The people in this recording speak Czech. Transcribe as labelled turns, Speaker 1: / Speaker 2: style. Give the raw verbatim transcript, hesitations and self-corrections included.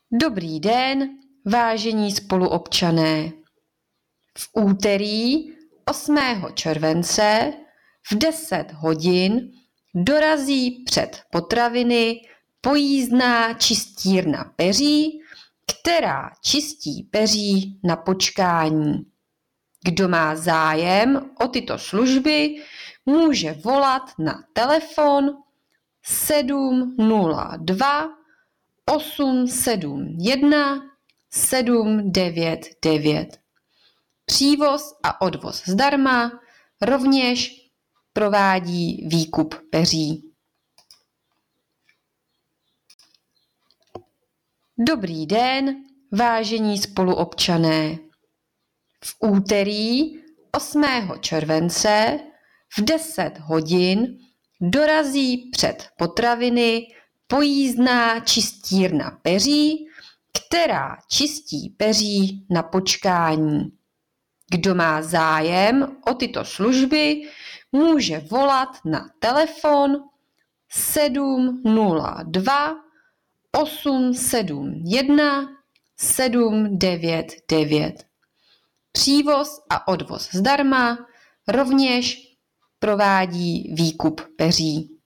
Speaker 1: Dobrý den, vážení spoluobčané. V úterý osmého července v deset hodin dorazí před potraviny pojízdná čistírna peří, která čistí peří na počkání. Kdo má zájem o tyto služby, může volat na telefon sedm nula dva osm sedm jedna sedm devět devět. Přívoz a odvoz zdarma, rovněž provádí výkup peří. Dobrý den, vážení spoluobčané. V úterý osmého července v deset hodin dorazí před potraviny pojízdná čistírna peří, která čistí peří na počkání. Kdo má zájem o tyto služby, může volat na telefon sedm nula dva osm sedm jedna sedm devět devět. Přívoz a odvoz zdarma, rovněž provádí výkup peří.